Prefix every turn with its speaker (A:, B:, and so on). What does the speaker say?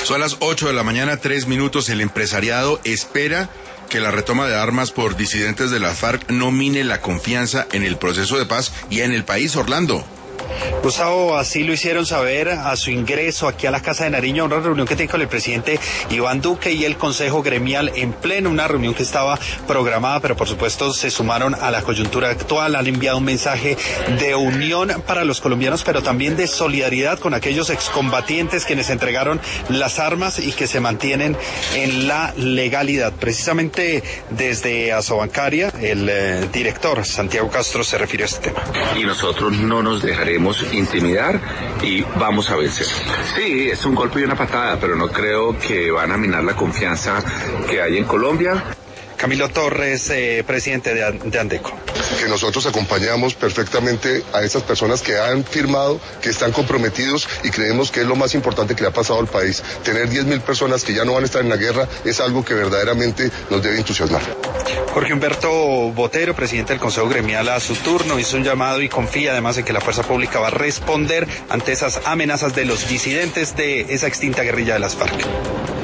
A: Son las 8 de la mañana, 3 minutos. El empresariado espera que la retoma de armas por disidentes de la FARC no mine la confianza en el proceso de paz y en el país, Orlando.
B: Gustavo, así lo hicieron saber a su ingreso aquí a la Casa de Nariño, una reunión que tiene con el presidente Iván Duque y el Consejo Gremial en pleno, una reunión que estaba programada, pero por supuesto se sumaron a la coyuntura actual, han enviado un mensaje de unión para los colombianos, pero también de solidaridad con aquellos excombatientes quienes entregaron las armas y que se mantienen en la legalidad. Precisamente desde Asobancaria, el director Santiago Castro se refirió a este tema.
C: Y nosotros no nos dejaremos intimidar y vamos a vencer. Sí, es un golpe y una patada, pero no creo que van a minar la confianza que hay en Colombia.
B: Camilo Torres, presidente de Andeco.
D: Que nosotros acompañamos perfectamente a esas personas que han firmado, que están comprometidos y creemos que es lo más importante que le ha pasado al país. Tener 10.000 personas que ya no van a estar en la guerra es algo que verdaderamente nos debe entusiasmar.
B: Jorge Humberto Botero, presidente del Consejo Gremial, a su turno hizo un llamado y confía además en que la fuerza pública va a responder ante esas amenazas de los disidentes de esa extinta guerrilla de las FARC.